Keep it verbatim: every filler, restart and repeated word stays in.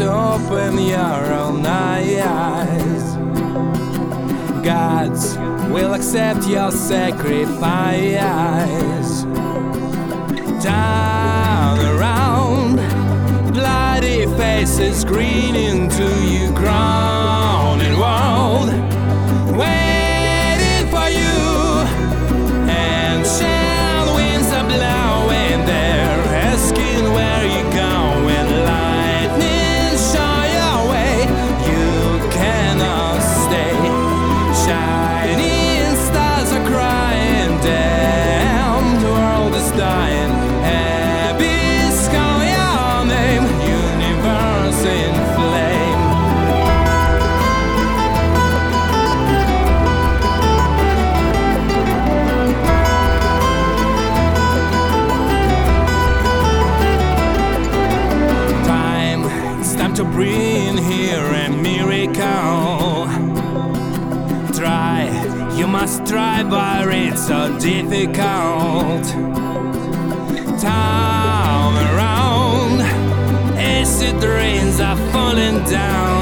open your own eyes. Gods will accept your sacrifice. Turn around, bloody faces grinning to you, crowning world, waiting for you. And shell winds are blowing, they're asking where you go. When lightning show your way, you cannot stay. Shining stars are crying, damn, the world is dying. Abyss call your name, universe in flame. Time, it's time to bring here a miracle. Try, you must try, but it's so difficult. Turn around, acid rains are falling down.